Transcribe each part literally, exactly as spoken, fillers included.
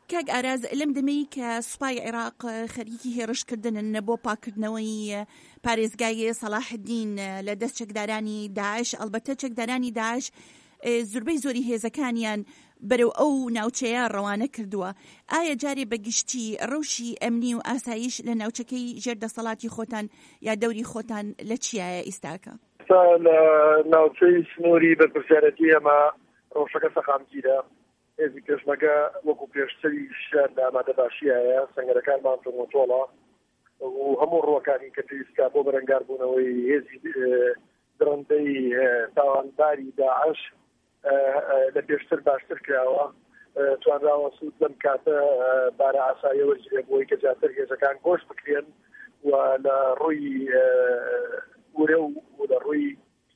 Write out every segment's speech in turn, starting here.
کاک ئاراز لەم دەمەی کە سوپای عێراق خەریکی هێرشکردنن بۆ پاکردنەوەی پارێزگای سەلاحدین لە دەست چەکدارانی داعش، ئەلبەتە چەکدارانی داعش زوربەی زۆری هێزەکانیان بەرەو ئەو ناوچەیە ڕەوانە کردووە. ئایا جارێ بەگشتی ڕەوشی ئەمنی و ئاسایش لە ناوچەکەی ژێردەسەڵاتی خۆتان یا دەوری خۆتان لە چیایە ئیستاکە؟ لە ناوچەی سنووری بەرپرسیارەتی ئەمە ڕۆژەکە سەقامگیرە. هێزی پێشمەرگە وەکو پێشتری شار لە ئامادەباشیایە، سەنگەرەکانمان تۆڵە و هەموو ڕۆکانی کە پێویستە بۆ بەرەنگاربوونەوەی هێزی درەندەی تاوانباری داعش لە پێشتر باشتر کراوە، توانراوە سوود لەم کاتە بارە ئاساییە وەرگێ بۆی کە جاتر هێزەکان گۆشت بکرێن و لە ڕووی وورە و لە ڕووی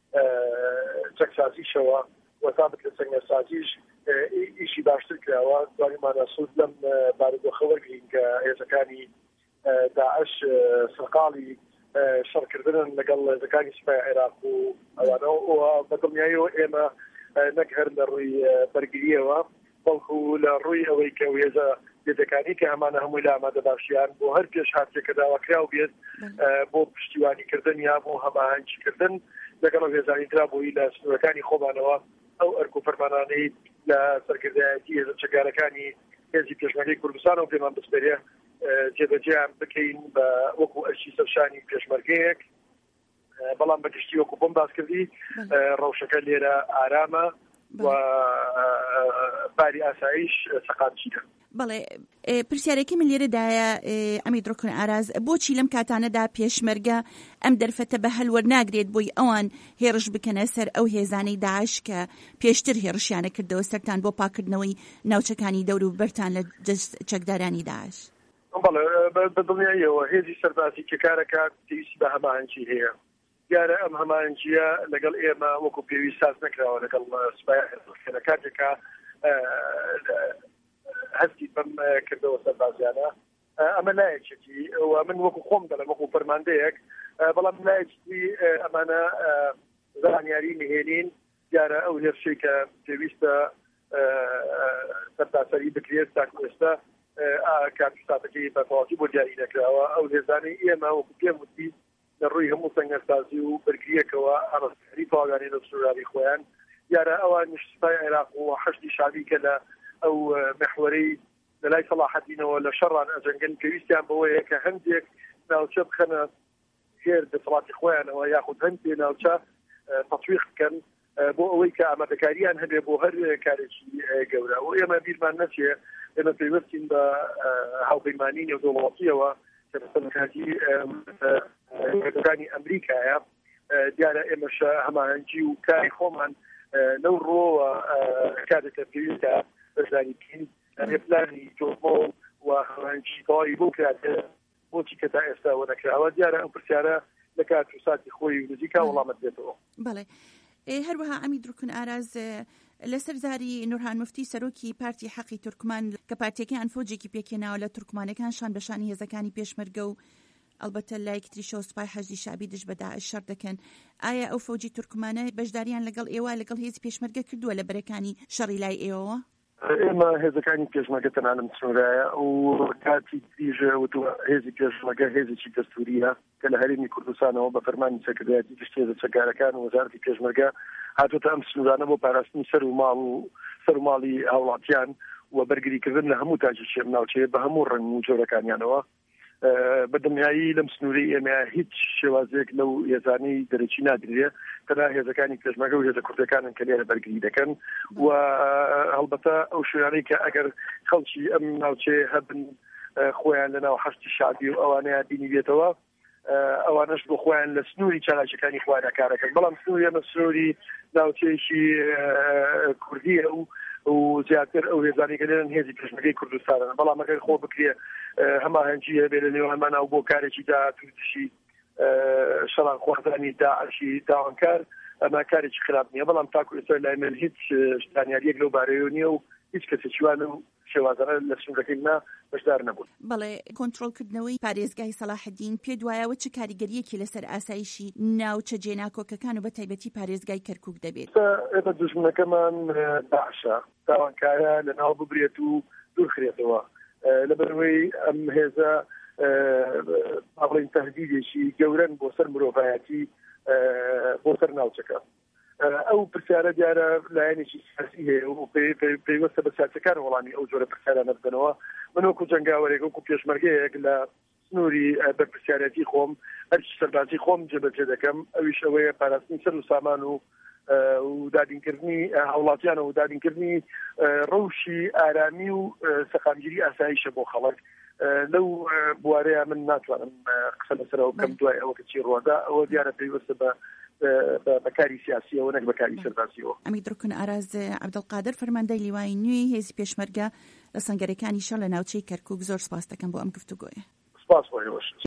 چەکسازیشەوە و تابت لە سەنگەرسازیش ئیشی باشتر کراوە. دوانیمانە سوود لەم بارودۆخە وەرگین کە هێزەکانی داعش سەرقاڵی شەڕکردنن لەگەڵ هێزەکانی سوپای عێراق و ئەوانەوە بەدڵنیاییەوە ئێمە نەک هەر لە ڕووی بەرگریەوە بەڵکو لە ڕووی ئەوەی کە هێزە دێدەکانی کە ئەمانە هەمووی لە ئامادەباشیان بۆ هەر پێش هاتێکە داواکراو بێت بۆ پشتیوانیکردن یا بۆ هەماهەنگیکردن لەگەڵ هێزانی ترا بۆی لە سنوورەکانی خۆمانەوە ئەو ئەرک و فەرمانانەی لە سەرکردایەتی هێزە چەکدارەکانی هێزی پێشمەرگەی کوردستانەوە پێمان بسپێرێ جێبەجێیان بکەین بە وەکو ئەرشی سەرشانی پێشمەرگەیەک. بەڵام بەگشتی وەکو بۆم باس کردی ڕەوشەکە لێرە ئارامە و باری ئاسایش سەقامگیرە. بەڵێ پرسیارێکی من لێرەدایە ئەمی دڕکن ئاراز، بۆچی لەم کاتانەدا پێشمەرگە ئەم دەرفەتە بە هەلوەرناگرێت بۆی ئەوان هێرش بکەنە سەر ئەو هێزانەی داعش کە پێشتر هێرشیانە کردەوە سەرتان بۆ پاکردنەوەی ناوچەکانی دەور و بەرتان لە چەکدارانی داعش؟ بەڵێ بەدڵنیاییەوە هێزی سەربازی کە کارەکە پێویستی بە هەماهەنگی هەیە. دیارە ئەم هەماهەنگیە لەگەڵ ئێمە وەکو پێویست ساز نەکراوە لەگەڵ سوپای عێراق کاتێکە هەستی بەم کردەوە سەربازیانە. ئەمە لایەکێکی و من وەکو خۆم دەڵێم وەکو فەرماندەیەک، بەڵام لایەکی ئەمانە زانیاری نهێنین. دیارە ئەو هێرشەی کە پێویستە سەرتاسەری بکرێت تاکو ئێستا کاتستاتەکەی بەتەواوی بۆ دیاری نەکراوە. ئەو هێزانەی ئێمە وەکو پێم وتی لە ڕووی هەموو سەنگەرسازی و بەرگریەکەوە ئەڕستری تاوانانی لە سنووری خۆیان، دیارە ئەوان سوپای عێراق و حەشتی شعبی کە لە ئەو محوەرەی لە لای سەلاحەدینەوە لە شەڕان ئەجەنگن پێویستیان بەوەیە کە هەندێک ناوچە بخەنە خێر دەسەڵاتی خۆیانەوە یاخود هەندێک ناوچە تەطبیق بکەن بۆ ئەوەی کە ئامادەکاریان هەبێ بۆ هەر کارێکی گەورە. و ئێمە بیرمان نەچێ ئێمە پەیوەستین بە هاوپەیمانی نێودەوڵەتیەوە کە بەسەرکاتی هێزەکانی ئەمریکایە. دیارە ئێمەش هەماهەنگی و کاری خۆمان لەو ڕۆوە کاتێکە پێویستە بەشداری بکەین پلانی تۆمۆ و هەماهەنگی تەواوی بۆ کراتێ بۆچی کە تا ئێستاوە نەکراوە. دیارە ئەم پرسیارە لە کات و ساتی خۆی نزیکا وەڵامەت دێتەوە. بەڵێ هەروەها ئەمی دڕکن ئاراز لەسەر زاری نورهان مفتی سەرۆکی پارتی حەقی تورکمان کە پارتیەکەی ئەنفۆجێکی پێکێناوە لە تورکمانەکانشان بەشانی هێزەکانی پێشمەرگە و ئەلبەتە لایەکی شەو سوپای حەشتی شعبی دژ بە داعش شەڕ دەکەن. ئایا ئەو فەوجی تورکمانە بەشداریان لەگەڵ ئێوە لەگەڵ هێزی پێشمەرگە کردووە لە بەرەکانی شەڕی لای ئێوەوە؟ ئێمە هێزەکانی پێشمەرگە تەنانە سنوورایە و کاتی دیژە و هێزی پێشمەرگە هێزێکی دەستوریە کە لە هەرێمی کوردستانەوە بە فەرمانی سەرکردایەتی گشتی هێزە چەکدارەکان و وەزارەتی پێشمەرگە هاتوۆتە ئەم سنوورانە بۆ پاراستنی سەر و ماڵ و سەر و ماڵی هاوڵاتیان و بەرگریکردن لە هەموو تاجێکی ناوچەیە بە هەموو ڕنگ و جۆرەکانیانەوە. بەدڵنیایی لەم سنووری ئێمە هیچ شێوازێک لەو هێزانەی دەرەکی نادرێ تەنها هێزەکانی پێشمەرگە و هێزە کوردەکانن کە لێرە بەرگری دەکەن. و هەڵبەتە ئەو شوێنانەی کە ئەگەر خەڵکی ئەم ناوچەیە هەبن خۆیان لەناو حەشتی شعبی و ئەوانەیە بینی بێتەوە، ئەوانەش بۆ خۆیان لە سنووری چالاکیەکانی خۆیان کارەکەن. بەڵام سنووری ئەمە سنووری ناوچەیەکی کوردیە و و زیاتر ئەو هێزانی کە لێرن هێزی پێشمەرگەی کوردستانن. بەڵام ئەگەر خۆ بکرێ هەماهەنگی هەبێ لە نێوانمان ئەو بۆ کارێکی داهاتووتشی شەڕان خواردانی داعشی داوانکار ئەمە کارێکی خراپ نییە. بەڵام تاکو ئێستا لای من هیچ شتانیاریەک لەو بارەیەوە نییە و هیچ کەسێکیوانە و شێوازانە لە سنوورەکەینا بەشدار نەبوون. بەڵێ کۆنتڕۆڵکردنەوەی پارێزگای سەلاحەدین پێ دوایەوە چه کاریگەریەکی لەسەر ئاسایشی ناوچە جێناکۆکەکان و بە تایبەتی پارێزگای کەرکووک دەبێت؟ ئێمە دوژمنەکەمان داعشە داوانکارە لە ناو ببرێت و دوورخرێتەوە لەبەرەوەی ئەم هێزە باڵین تەهدیدێکی گەورەن بۆ سەر مرۆڤایەتی بۆ سەر ناوچەکە. ئەو پرسیارە دیارە لایەنێکی سیاسی هەیە و پێیوەستە بە سیاسەکان وەڵامی ئەو جۆرە پرسیارانە بدەنەوە. من وەکو جەنگاوەرێک وەکو پێشمەرگەیەک لە سنووری بەرپرسیارەتی خۆم هەرچی سەربازی خۆم جێبەجێ دەکەم ئەویش ئەوەیە پاراستنی سەر و سامان و و دادینکردنی هاوڵاتیانە و دادینکردنی ڕەوشی ئارامی و سەقامگیری ئاساییشە بۆ خەڵک. لەو بوارەیە من ناتوانم قسە لەسەرەوە بکەم دوای ئەوە کە چی ڕۆدا ئەوە دیارە پێیوەستە بە بەکاری سیاسیەوە نەک بەکاری سەربازیەوە. ئەمی دڕکن ئاراز عەبدولقادر فەرماندەی لیوانی نوێی هێزی پێشمەرگە لە سەنگەرەکانی شەڕ لە ناوچەی کەرکووک زۆر سپاس دەکەم بۆ ئەم گفتوگۆیە. سپاس بۆ ئێوەش.